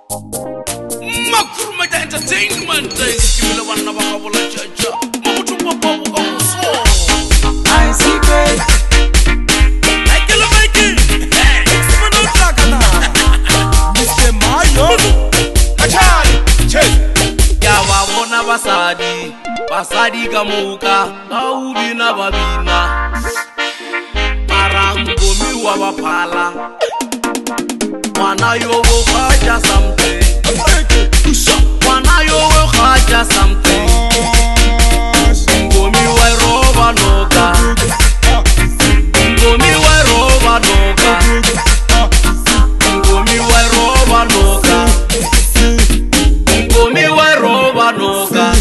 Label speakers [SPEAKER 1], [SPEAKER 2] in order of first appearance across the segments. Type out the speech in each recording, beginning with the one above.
[SPEAKER 1] Makurumeta Entertainment Kibile wana bakabola chacha Makutumba babu kamuso
[SPEAKER 2] I see great
[SPEAKER 1] Aikele maiki Hey, Simano Zakana
[SPEAKER 2] Mr. Mayo Kachari Che
[SPEAKER 1] Ya wabona basadi Basadi kamuka Kaudi na babina Marangomi wabapala Mwana yowo kaja something Mwana yowo kaja something Ngomi wa roba noga Ngomi wa roba noga Ngomi wa roba noga Ngomi wa roba noga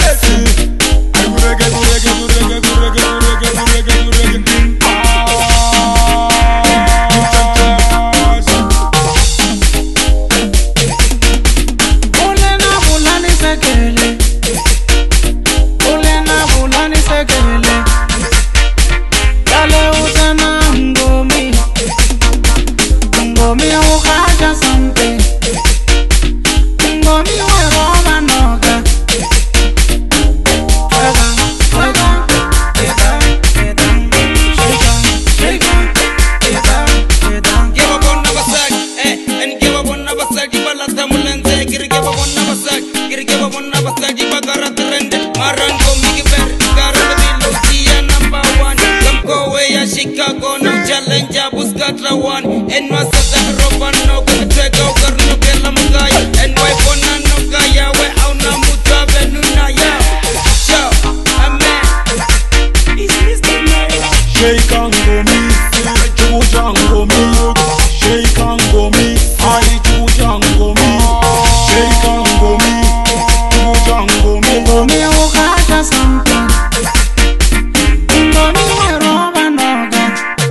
[SPEAKER 3] Chicago no challenge buscatra one en no hace ropa no que te go no que la magaya en no pona no calla we a una mutua venuna ya show amen is Mr. Mayo
[SPEAKER 2] Shake and go me Jujango me Shake and go me I Jujango me Shake and go me Jujango me Go me o kaja something Go me o roba noga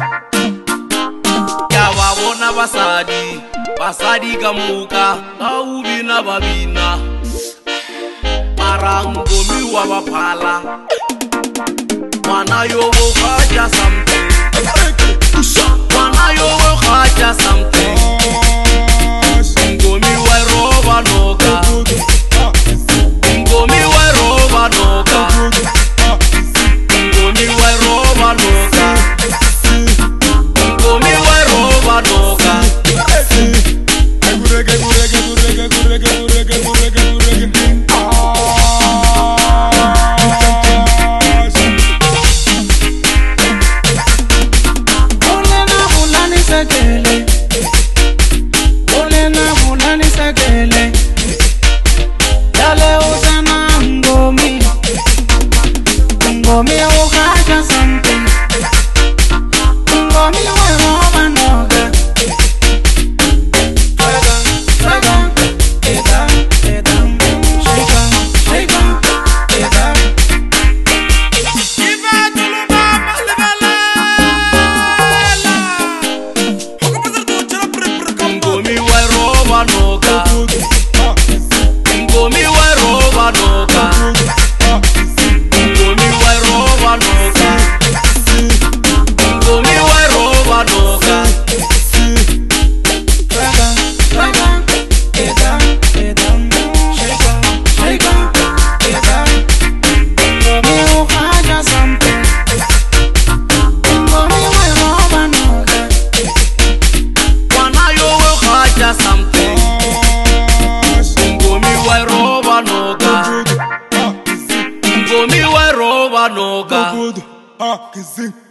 [SPEAKER 1] Ya wabona basadi Basadi kamuka Kaudi na babina Marangomi wabapala Mwana yowo kaja something Mwana yowo kaja something Ngomi wa roba noga Ngomi wa roba noga Ngomi wa roba noga Ngomi wa roba noga Ngomi wa roba noga
[SPEAKER 2] Good, kizing.